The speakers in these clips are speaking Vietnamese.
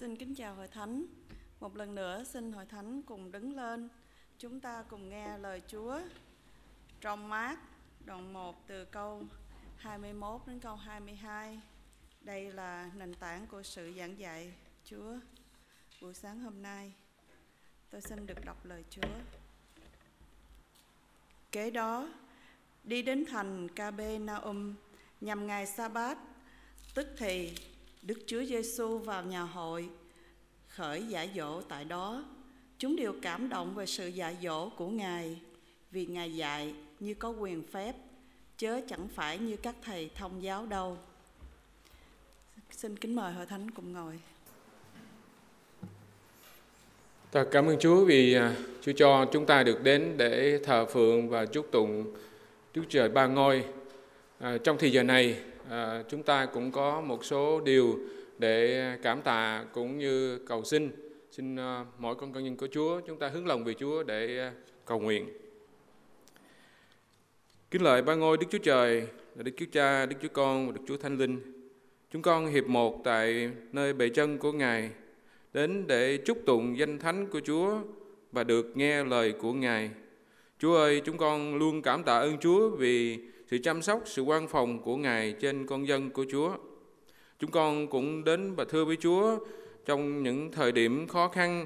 Xin kính chào Hội Thánh. Một lần nữa xin Hội Thánh cùng đứng lên. Chúng ta cùng nghe lời Chúa trong Mác đoạn 1 từ câu 21 đến câu 22. Đây là nền tảng của sự giảng dạy Chúa buổi sáng hôm nay. Tôi xin được đọc lời Chúa. Kế đó, đi đến thành Capernaum nhằm ngày Sa-bát, tức thì Đức Chúa Giêsu vào nhà hội, khởi dạy dỗ tại đó. Chúng đều cảm động về sự dạy dỗ của Ngài, vì Ngài dạy như có quyền phép, chớ chẳng phải như các thầy thông giáo đâu. Xin kính mời Hội Thánh cùng ngồi. Ta cảm ơn Chúa vì Chúa cho chúng ta được đến để thờ phượng và chúc tụng Đức Trời Ba Ngôi. Trong thời giờ này, chúng ta cũng có một số điều để cảm tạ cũng như cầu xin. Xin mỗi con nhân của Chúa, chúng ta hướng lòng về Chúa để cầu nguyện. Kính lạy Ba Ngôi Đức Chúa Trời, là Đức Chúa Cha, Đức Chúa Con và Đức Chúa Thánh Linh. Chúng con hiệp một tại nơi bệ chân của Ngài, đến để chúc tụng danh thánh của Chúa và được nghe lời của Ngài. Chúa ơi, chúng con luôn cảm tạ ơn Chúa vì sự chăm sóc, sự quan phòng của Ngài trên con dân của Chúa. Chúng con cũng đến và thưa với Chúa trong những thời điểm khó khăn,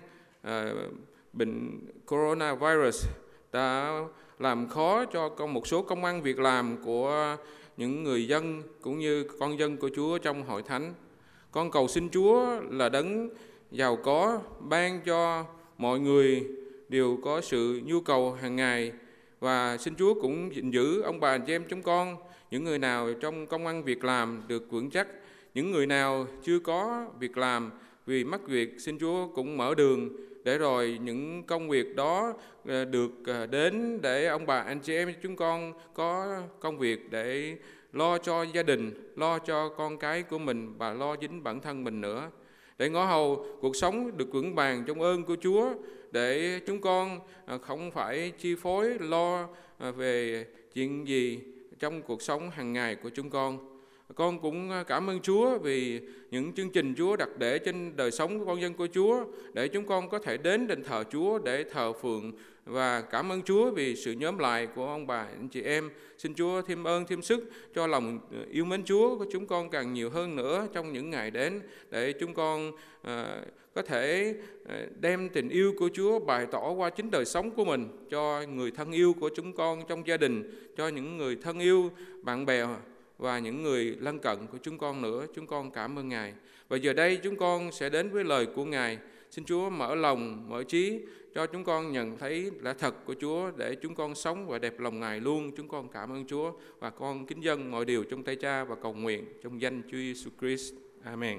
bệnh coronavirus đã làm khó cho một số công ăn việc làm của những người dân cũng như con dân của Chúa trong hội thánh. Con cầu xin Chúa là đấng giàu có, ban cho mọi người đều có sự nhu cầu hàng ngày, và xin Chúa cũng gìn giữ ông bà anh chị em chúng con, những người nào trong công ăn việc làm được vững chắc, những người nào chưa có việc làm vì mất việc, xin Chúa cũng mở đường để rồi những công việc đó được đến để ông bà anh chị em chúng con có công việc để lo cho gia đình, lo cho con cái của mình và lo chính bản thân mình nữa. Để ngõ hầu cuộc sống được vững vàng trong ơn của Chúa, để chúng con không phải chi phối lo về chuyện gì trong cuộc sống hàng ngày của chúng con. Con cũng cảm ơn Chúa vì những chương trình Chúa đặt để trên đời sống của con dân của Chúa, để chúng con có thể đến đền thờ Chúa để thờ phượng, và cảm ơn Chúa vì sự nhóm lại của ông bà anh chị em. Xin Chúa thêm ơn thêm sức cho lòng yêu mến Chúa của chúng con càng nhiều hơn nữa trong những ngày đến, để chúng con có thể đem tình yêu của Chúa bày tỏ qua chính đời sống của mình cho người thân yêu của chúng con trong gia đình, cho những người thân yêu, bạn bè và những người lân cận của chúng con nữa. Chúng con cảm ơn Ngài. Và giờ đây chúng con sẽ đến với lời của Ngài. Xin Chúa mở lòng, mở trí cho chúng con nhận thấy lẽ thật của Chúa, để chúng con sống và đẹp lòng Ngài luôn. Chúng con cảm ơn Chúa và con kính dâng mọi điều trong tay Cha và cầu nguyện trong danh Chúa Giêsu Christ. Amen.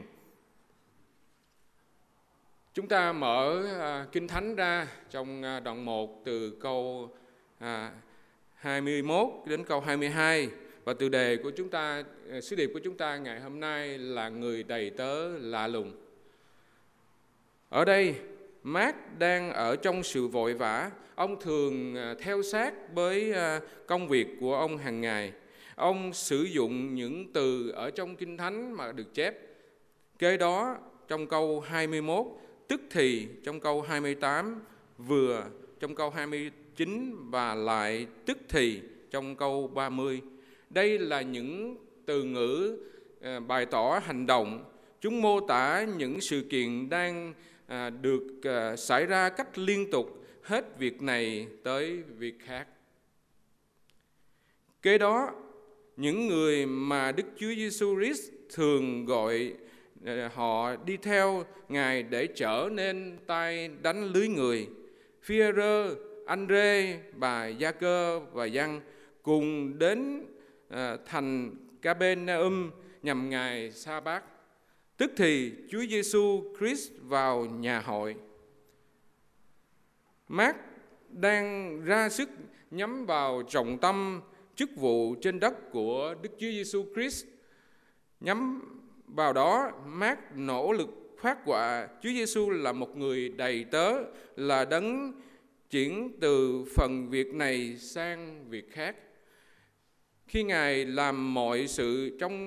Chúng ta mở Kinh Thánh ra trong đoạn 1 từ câu 21 đến câu 22. Và tiêu đề của chúng ta, sứ điệp của chúng ta ngày hôm nay là người đầy tớ lạ lùng. Ở đây, Mác đang ở trong sự vội vã. Ông thường theo sát với công việc của ông hàng ngày. Ông sử dụng những từ ở trong Kinh Thánh mà được chép. Kế đó, trong câu 21, tức thì trong câu 28, vừa trong câu 29 và lại tức thì trong câu 30. Đây là những từ ngữ bày tỏ hành động. Chúng mô tả những sự kiện đang được xảy ra cách liên tục, hết việc này tới việc khác. Kế đó, những người mà Đức Chúa Giêsu Christ thường gọi họ đi theo Ngài để trở nên tay đánh lưới người, Phi-e-rơ, Ândrê, bà Gia-cơ và Giăng cùng đến thành Capernaum nhằm ngày Sa-bát. Tức thì Chúa Giêsu Christ vào nhà hội. Mác đang ra sức nhắm vào trọng tâm chức vụ trên đất của Đức Chúa Giêsu Christ. Nhắm vào đó, Mác nỗ lực phát họa Chúa Giêsu là một người đầy tớ, là đấng chuyển từ phần việc này sang việc khác. Khi Ngài làm mọi sự trong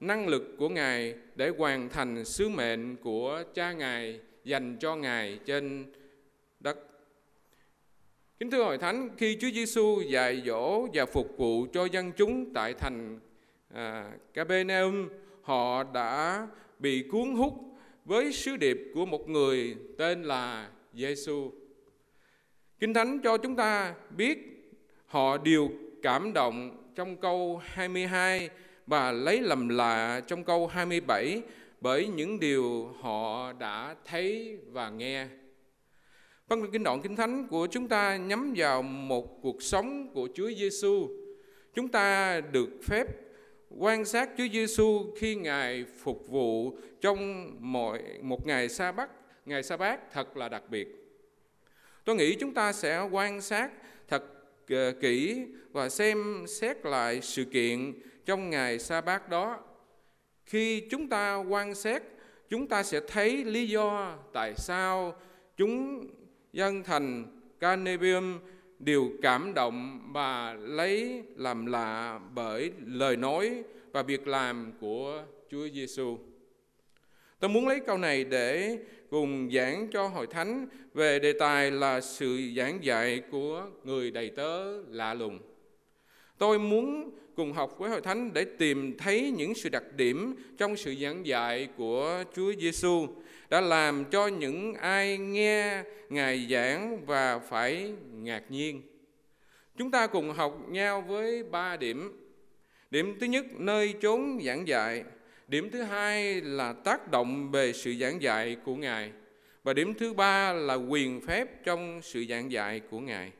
năng lực của Ngài để hoàn thành sứ mệnh của Cha Ngài dành cho Ngài trên đất. Kính thưa Hội Thánh, khi Chúa Giêsu dạy dỗ và phục vụ cho dân chúng tại thành Capernaum, họ đã bị cuốn hút với sứ điệp của một người tên là Giêsu. Kinh Thánh cho chúng ta biết họ đều cảm động trong câu 22 và lấy làm lạ trong câu 27 bởi những điều họ đã thấy và nghe. Phân kinh đoạn Kinh Thánh của chúng ta nhắm vào một cuộc sống của Chúa Giêsu. Chúng ta được phép quan sát Chúa Giêsu khi Ngài phục vụ trong một ngày sa bát thật là đặc biệt. Tôi nghĩ chúng ta sẽ quan sát thật kỹ và xem xét lại sự kiện trong ngày sa bát đó. Khi chúng ta quan sát, chúng ta sẽ thấy lý do tại sao chúng dân thành Capernaum đều cảm động và lấy làm lạ bởi lời nói và việc làm của Chúa Giêsu. Tôi muốn lấy câu này để cùng giảng cho Hội Thánh về đề tài là sự giảng dạy của người đầy tớ lạ lùng. Tôi muốn cùng học với Hội Thánh để tìm thấy những sự đặc điểm trong sự giảng dạy của Chúa Giêsu đã làm cho những ai nghe Ngài giảng và phải ngạc nhiên. Chúng ta cùng học nhau với 3 điểm. Điểm thứ nhất, nơi chốn giảng dạy. Điểm thứ hai là tác động về sự giảng dạy của Ngài. Và điểm thứ ba là quyền phép trong sự giảng dạy của Ngài.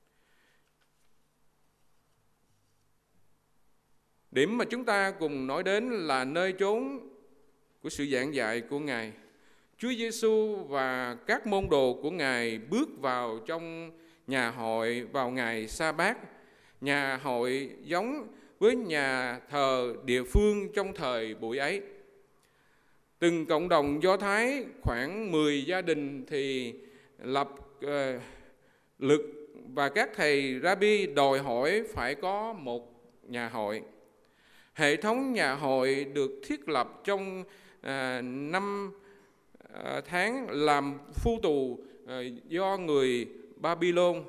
Điểm mà chúng ta cùng nói đến là nơi chốn của sự giảng dạy của Ngài. Chúa Giêsu và các môn đồ của Ngài bước vào trong nhà hội vào ngày sa bát. Nhà hội giống với nhà thờ địa phương trong thời buổi ấy. Từng cộng đồng Do Thái khoảng 10 gia đình thì lập lực và các thầy Rabbi đòi hỏi phải có một nhà hội. Hệ thống nhà hội được thiết lập trong 5 tháng làm phu tù do người Babylon.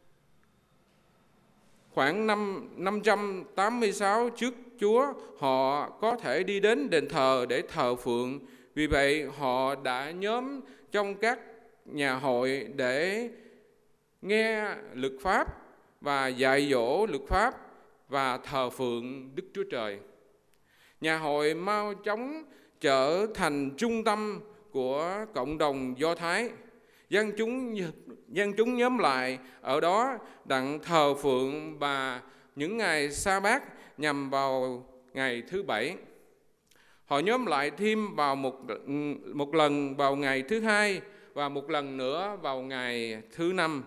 Khoảng năm 586 trước Chúa, họ có thể đi đến đền thờ để thờ phượng. Vì vậy, họ đã nhóm trong các nhà hội để nghe luật pháp và dạy dỗ luật pháp và thờ phượng Đức Chúa Trời. Nhà hội mau chóng trở thành trung tâm của cộng đồng Do Thái. Dân chúng nhóm lại ở đó đặng thờ phượng và những ngày sa bát nhằm vào ngày thứ Bảy. Họ nhóm lại thêm vào một lần vào ngày thứ Hai và một lần nữa vào ngày thứ Năm.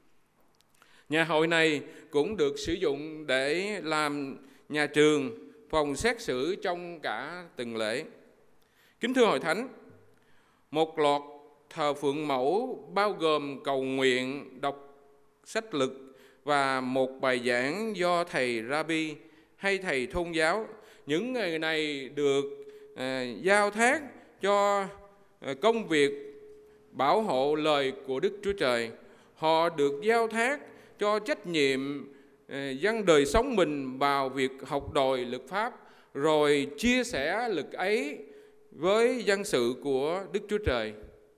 Nhà hội này cũng được sử dụng để làm nhà trường, phòng xét xử trong cả tuần lễ. Kính thưa Hội Thánh, một loạt thờ phượng mẫu bao gồm cầu nguyện, đọc sách lực và một bài giảng do thầy Rabbi hay thầy tôn giáo. Những người này được giao thác cho công việc bảo hộ lời của Đức Chúa Trời. Họ được giao thác cho trách nhiệm dâng đời sống mình vào việc học đòi luật pháp, rồi chia sẻ luật ấy với dân sự của Đức Chúa Trời.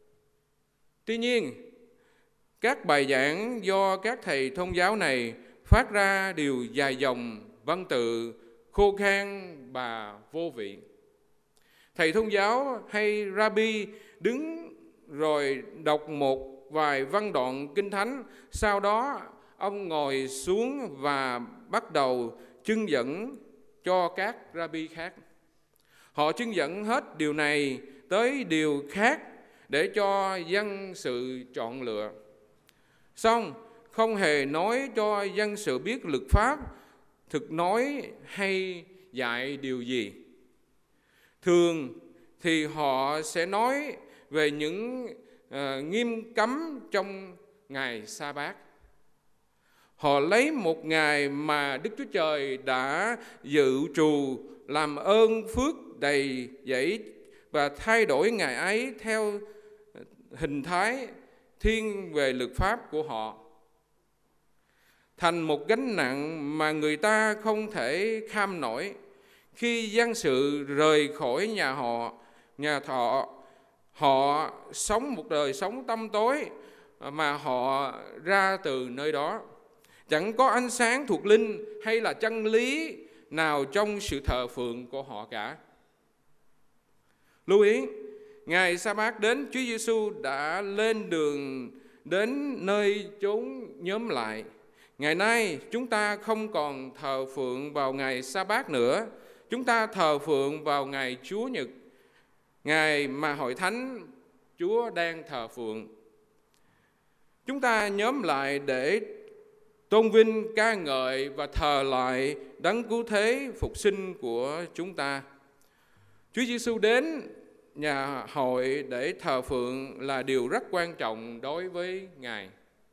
Tuy nhiên, các bài giảng do các thầy tôn giáo này phát ra đều dài dòng, văn tự, khô khan và vô vị. Thầy tôn giáo hay Rabbi đứng rồi đọc một vài văn đoạn kinh thánh, sau đó ông ngồi xuống và bắt đầu chứng dẫn cho các Rabbi khác. Họ chứng dẫn hết điều này tới điều khác để cho dân sự chọn lựa. Xong, không hề nói cho dân sự biết luật pháp, thực nói hay dạy điều gì. Thường thì họ sẽ nói về những nghiêm cấm trong ngày sa bát. Họ lấy một ngày mà Đức Chúa Trời đã dự trù làm ơn phước đầy dẫy và thay đổi ngày ấy theo hình thái thiên về luật pháp của họ, thành một gánh nặng mà người ta không thể kham nổi. Khi gian sự rời khỏi nhà thọ, họ sống một đời sống tăm tối mà họ ra từ nơi đó. Chẳng có ánh sáng thuộc linh hay là chân lý nào trong sự thờ phượng của họ cả. Lưu ý, ngày Sa-bát đến, Chúa Giêsu đã lên đường đến nơi chốn nhóm lại. Ngày nay chúng ta không còn thờ phượng vào ngày Sa-bát nữa. Chúng ta thờ phượng vào ngày Chúa Nhật, ngày mà hội thánh Chúa đang thờ phượng. Chúng ta nhóm lại để tôn vinh, ca ngợi và thờ lại đấng cứu thế phục sinh của chúng ta. Chúa Giêsu đến nhà hội để thờ phượng là điều rất quan trọng đối với Ngài.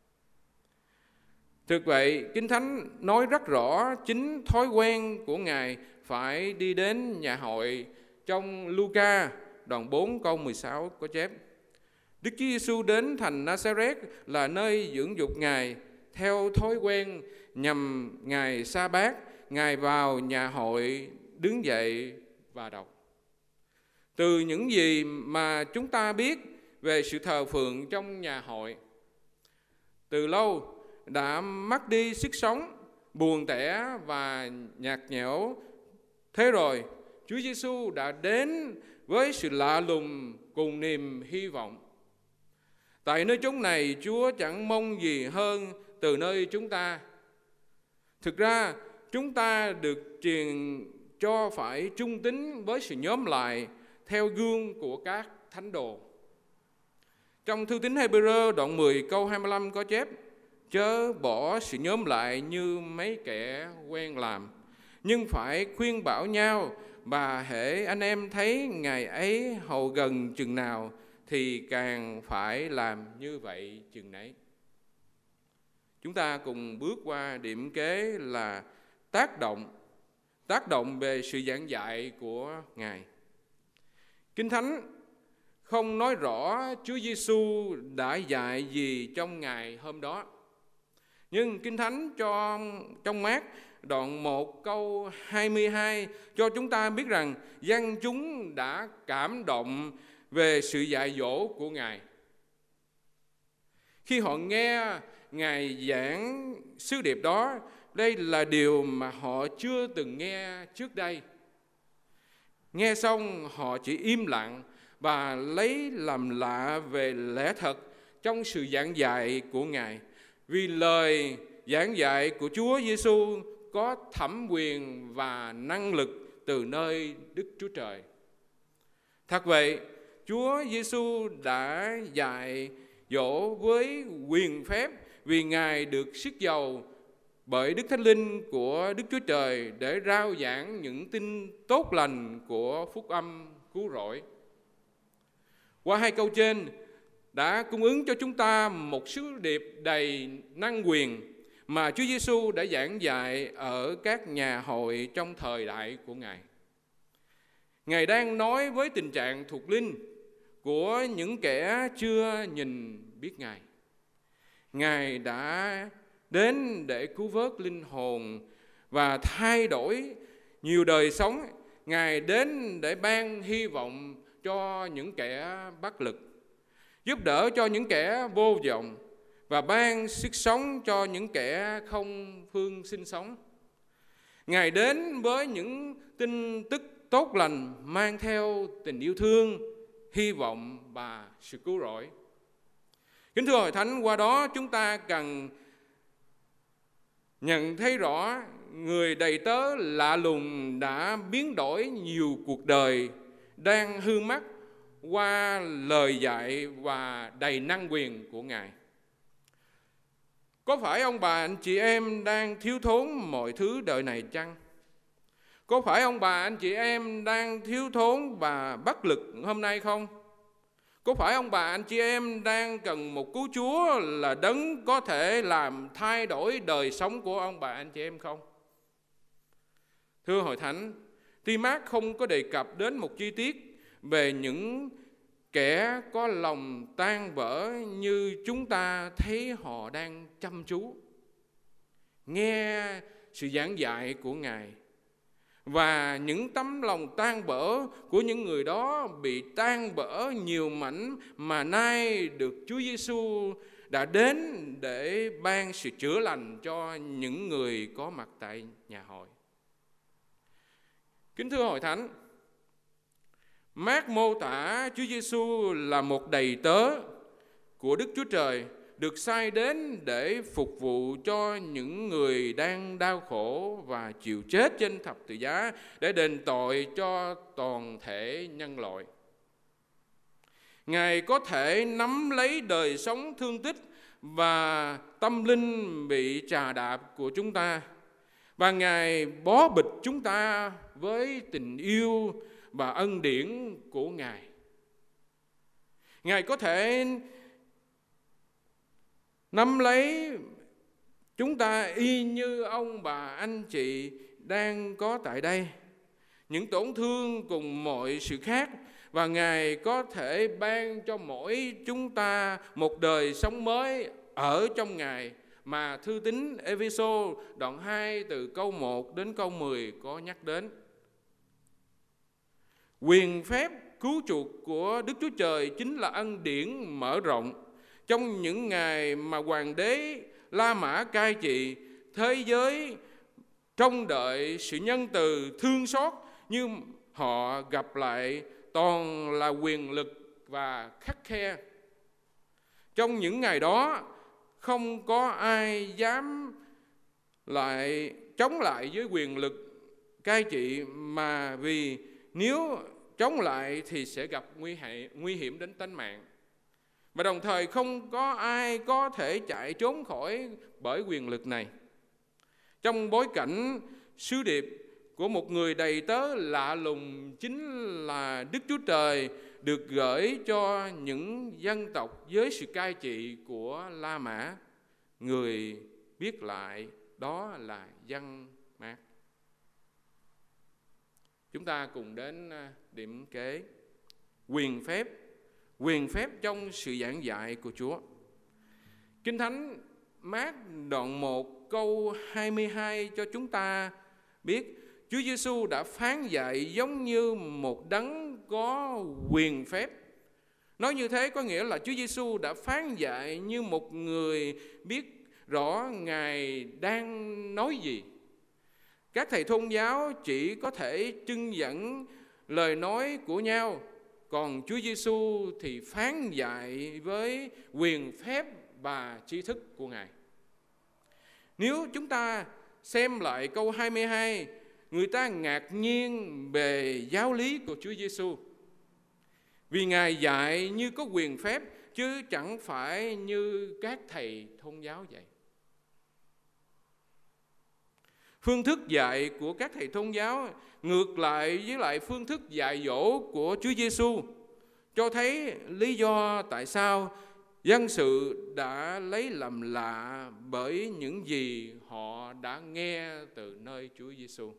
Thực vậy, Kinh Thánh nói rất rõ chính thói quen của Ngài phải đi đến nhà hội. Trong Luca đoạn 4 câu 16 có chép: Đức Chúa Giêsu đến thành Nazareth là nơi dưỡng dục Ngài. Theo thói quen nhằm ngày Sa-bát, Ngài vào nhà hội đứng dậy và đọc. Từ những gì mà chúng ta biết về sự thờ phượng trong nhà hội, từ lâu đã mất đi sức sống, buồn tẻ và nhạt nhẽo. Thế rồi, Chúa Giêsu đã đến với sự lạ lùng cùng niềm hy vọng. Tại nơi chốn này, Chúa chẳng mong gì hơn từ nơi chúng ta. Thực ra, chúng ta được truyền cho phải trung tín với sự nhóm lại theo gương của các thánh đồ. Trong thư tín Hebrew đoạn 10 câu 25 có chép: Chớ bỏ sự nhóm lại như mấy kẻ quen làm, nhưng phải khuyên bảo nhau, và hễ anh em thấy ngày ấy hầu gần chừng nào thì càng phải làm như vậy chừng nấy. Chúng ta cùng bước qua điểm kế là tác động về sự giảng dạy của Ngài. Kinh Thánh không nói rõ Chúa Giêsu đã dạy gì trong ngày hôm đó. Nhưng Kinh Thánh trong Mác đoạn 1 câu 22 cho chúng ta biết rằng dân chúng đã cảm động về sự dạy dỗ của Ngài. Khi họ nghe Ngài giảng sứ điệp đó, đây là điều mà họ chưa từng nghe trước đây. Nghe xong họ chỉ im lặng và lấy làm lạ về lẽ thật trong sự giảng dạy của Ngài. Vì lời giảng dạy của Chúa Giêsu có thẩm quyền và năng lực từ nơi Đức Chúa Trời. Thật vậy, Chúa Giêsu đã dạy dỗ với quyền phép vì Ngài được sức dầu bởi Đức Thánh Linh của Đức Chúa Trời để rao giảng những tin tốt lành của phúc âm cứu rỗi. Qua hai câu trên đã cung ứng cho chúng ta một sứ điệp đầy năng quyền mà Chúa Giêsu đã giảng dạy ở các nhà hội trong thời đại của Ngài. Ngài đang nói với tình trạng thuộc linh của những kẻ chưa nhìn biết Ngài. Ngài đã đến để cứu vớt linh hồn và thay đổi nhiều đời sống. Ngài đến để ban hy vọng cho những kẻ bất lực, giúp đỡ cho những kẻ vô vọng và ban sức sống cho những kẻ không phương sinh sống. Ngài đến với những tin tức tốt lành mang theo tình yêu thương, hy vọng và sự cứu rỗi. Kính thưa hội thánh, qua đó chúng ta cần nhận thấy rõ người đầy tớ lạ lùng đã biến đổi nhiều cuộc đời đang hư mất qua lời dạy và đầy năng quyền của Ngài. Có phải ông bà anh chị em đang thiếu thốn mọi thứ đời này chăng? Có phải ông bà anh chị em đang thiếu thốn và bất lực hôm nay không? Có phải ông bà anh chị em đang cần một cứu Chúa là đấng có thể làm thay đổi đời sống của ông bà anh chị em không? Thưa hội thánh, tuy Mác không có đề cập đến một chi tiết về những kẻ có lòng tan vỡ như chúng ta thấy họ đang chăm chú nghe sự giảng dạy của Ngài, và những tấm lòng tan vỡ của những người đó bị tan vỡ nhiều mảnh mà nay được Chúa Giêsu đã đến để ban sự chữa lành cho những người có mặt tại nhà hội. Kính thưa hội thánh, Mác mô tả Chúa Giêsu là một đầy tớ của Đức Chúa Trời, được sai đến để phục vụ cho những người đang đau khổ và chịu chết trên thập tự giá để đền tội cho toàn thể nhân loại. Ngài có thể nắm lấy đời sống thương tích và tâm linh bị chà đạp của chúng ta, và Ngài bó bịch chúng ta với tình yêu và ân điển của Ngài. Ngài có thể nắm lấy chúng ta y như ông bà anh chị đang có tại đây, những tổn thương cùng mọi sự khác, và Ngài có thể ban cho mỗi chúng ta một đời sống mới ở trong Ngài mà thư tín Ê-phê-sô đoạn 2 từ câu 1 đến câu 10 có nhắc đến. Quyền phép cứu chuộc của Đức Chúa Trời chính là ân điển mở rộng trong những ngày mà hoàng đế La Mã cai trị thế giới, trông đợi sự nhân từ thương xót, như họ gặp lại toàn là quyền lực và khắt khe. Trong những ngày đó, không có ai dám chống lại với quyền lực cai trị, mà vì nếu chống lại thì sẽ gặp nguy hiểm đến tính mạng. Và đồng thời không có ai có thể chạy trốn khỏi bởi quyền lực này. Trong bối cảnh sứ điệp của một người đầy tớ lạ lùng chính là Đức Chúa Trời được gửi cho những dân tộc dưới sự cai trị của La Mã, người biết lại đó là dân Mác. Chúng ta cùng đến điểm kế quyền phép trong sự giảng dạy của Chúa. Kinh Thánh Mác đoạn 1 câu 22 cho chúng ta biết Chúa Giêsu đã phán dạy giống như một đấng có quyền phép. Nói như thế có nghĩa là Chúa Giêsu đã phán dạy như một người biết rõ Ngài đang nói gì. Các thầy tôn giáo chỉ có thể trưng dẫn lời nói của nhau, còn Chúa Giêsu thì phán dạy với quyền phép và tri thức của Ngài. Nếu chúng ta xem lại câu 22, người ta ngạc nhiên về giáo lý của Chúa Giêsu, vì Ngài dạy như có quyền phép chứ chẳng phải như các thầy tôn giáo dạy. Phương thức dạy của các thầy tôn giáo ngược lại với lại phương thức dạy dỗ của Chúa Giêsu, cho thấy lý do tại sao dân sự đã lấy làm lạ bởi những gì họ đã nghe từ nơi Chúa Giêsu.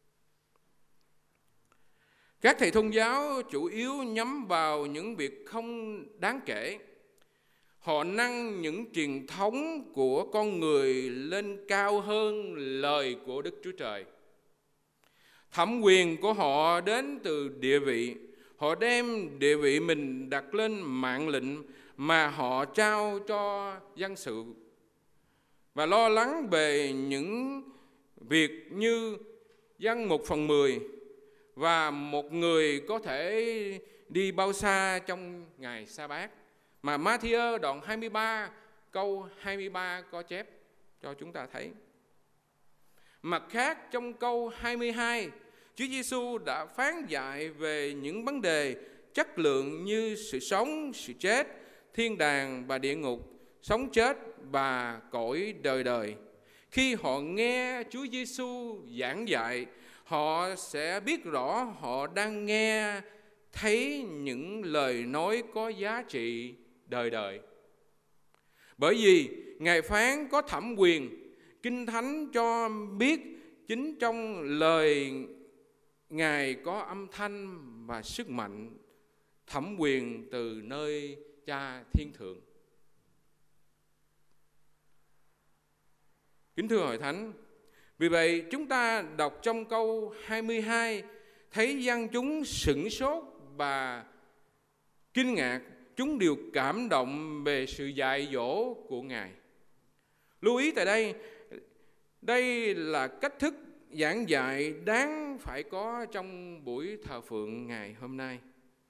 Các thầy tôn giáo chủ yếu nhắm vào những việc không đáng kể. Họ nâng những truyền thống của con người lên cao hơn lời của Đức Chúa Trời. Thẩm quyền của họ đến từ địa vị. Họ đem địa vị mình đặt lên mạng lệnh mà họ trao cho dân sự, và lo lắng về những việc như dân 1/10 và một người có thể đi bao xa trong ngày Sa-bát, mà Ma-thi-ơ đoạn 23 câu 23 có chép cho chúng ta thấy. Mặt khác, trong câu 22, Chúa Giêsu đã phán dạy về những vấn đề chất lượng như sự sống, sự chết, thiên đàng và địa ngục, sống chết và cõi đời đời. Khi họ nghe Chúa Giêsu giảng dạy, họ sẽ biết rõ họ đang nghe thấy những lời nói có giá trị đời đời. Bởi vì Ngài phán có thẩm quyền, Kinh Thánh cho biết chính trong lời Ngài có âm thanh và sức mạnh, thẩm quyền từ nơi Cha Thiên Thượng. Kính thưa Hội Thánh, vì vậy chúng ta đọc trong câu 22 thấy dân chúng sửng sốt và kinh ngạc, chúng đều cảm động về sự dạy dỗ của Ngài. Lưu ý tại đây là cách thức giảng dạy đáng phải có trong buổi thờ phượng ngày hôm nay.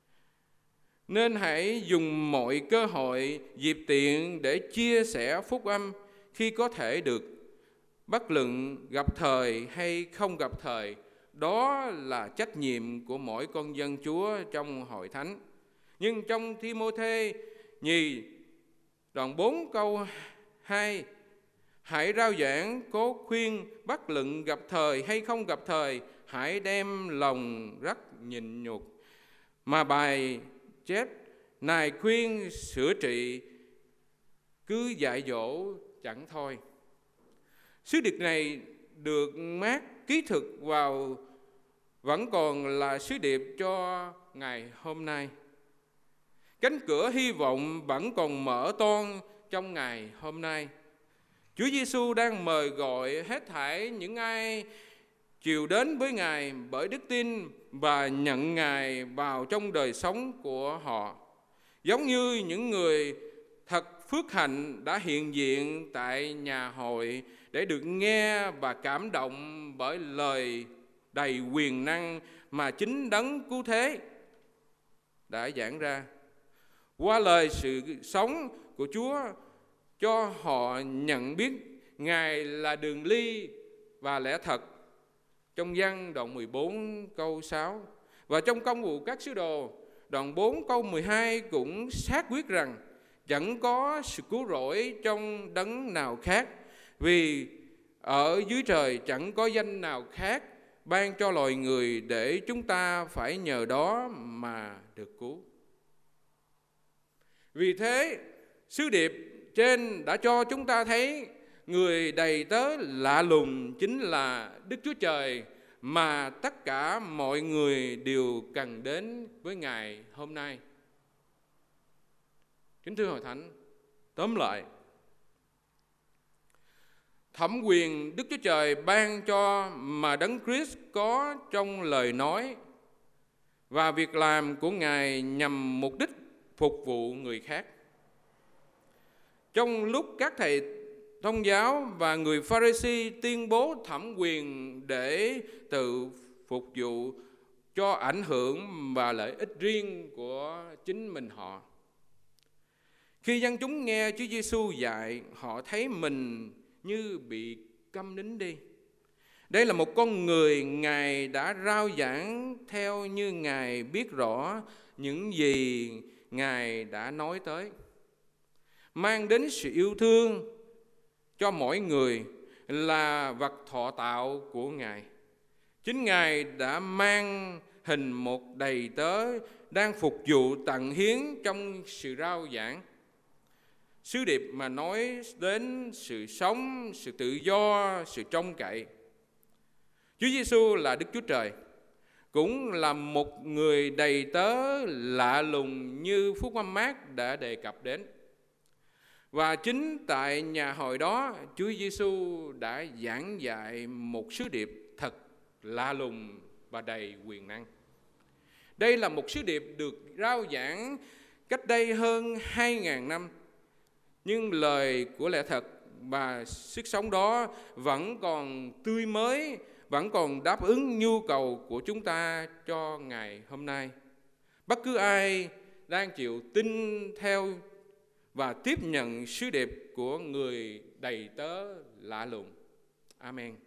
Nên hãy dùng mọi cơ hội, dịp tiện để chia sẻ phúc âm khi có thể được. Bất luận gặp thời hay không gặp thời, đó là trách nhiệm của mỗi con dân Chúa trong hội thánh. Nhưng trong Thi-mô-thê nhì đoạn 4 câu 2, hãy rao giảng cố khuyên, bất luận gặp thời hay không gặp thời, hãy đem lòng rất nhịn nhục. Mà bài chép này khuyên sửa trị, cứ dạy dỗ chẳng thôi. Sứ điệp này được Mác ký thực vào vẫn còn là sứ điệp cho ngày hôm nay. Cánh cửa hy vọng vẫn còn mở toang trong ngày hôm nay. Chúa Giêsu đang mời gọi hết thảy những ai chiều đến với Ngài bởi đức tin và nhận Ngài vào trong đời sống của họ. Giống như những người thật phước hạnh đã hiện diện tại nhà hội để được nghe và cảm động bởi lời đầy quyền năng mà chính Đấng Cứu Thế đã giảng ra. Qua lời sự sống của Chúa cho họ nhận biết Ngài là đường đi và lẽ thật. Trong Giăng đoạn 14 câu 6 và trong Công vụ các sứ đồ đoạn 4 câu 12 cũng xác quyết rằng chẳng có sự cứu rỗi trong đấng nào khác, vì ở dưới trời chẳng có danh nào khác ban cho loài người để chúng ta phải nhờ đó mà được cứu. Vì thế, sứ điệp trên đã cho chúng ta thấy người đầy tớ lạ lùng chính là Đức Chúa Trời mà tất cả mọi người đều cần đến với Ngài hôm nay. Kính thưa Hội Thánh, tóm lại, thẩm quyền Đức Chúa Trời ban cho mà Đấng Christ có trong lời nói và việc làm của Ngài nhằm mục đích phục vụ người khác. Trong lúc các thầy Thông giáo và người Pha-ri-si tuyên bố thẩm quyền để tự phục vụ cho ảnh hưởng và lợi ích riêng của chính mình họ. Khi dân chúng nghe Chúa Giêsu dạy, họ thấy mình như bị câm nín đi. Đây là một con người Ngài đã rao giảng theo như Ngài biết rõ những gì Ngài đã nói tới, mang đến sự yêu thương cho mỗi người là vật thọ tạo của Ngài. Chính Ngài đã mang hình một đầy tớ đang phục vụ tận hiến trong sự rao giảng. Sứ điệp mà nói đến sự sống, sự tự do, sự trông cậy. Chúa Giêsu là Đức Chúa Trời, cũng là một người đầy tớ lạ lùng như Phúc Âm Mác đã đề cập đến. Và chính tại nhà hội đó, Chúa Giêsu đã giảng dạy một sứ điệp thật lạ lùng và đầy quyền năng. Đây là một sứ điệp được rao giảng cách đây hơn 2.000 năm. Nhưng lời của lẽ thật và sức sống đó vẫn còn tươi mới, vẫn còn đáp ứng nhu cầu của chúng ta cho ngày hôm nay. Bất cứ ai đang chịu tin theo và tiếp nhận sứ điệp của người đầy tớ lạ lùng. Amen.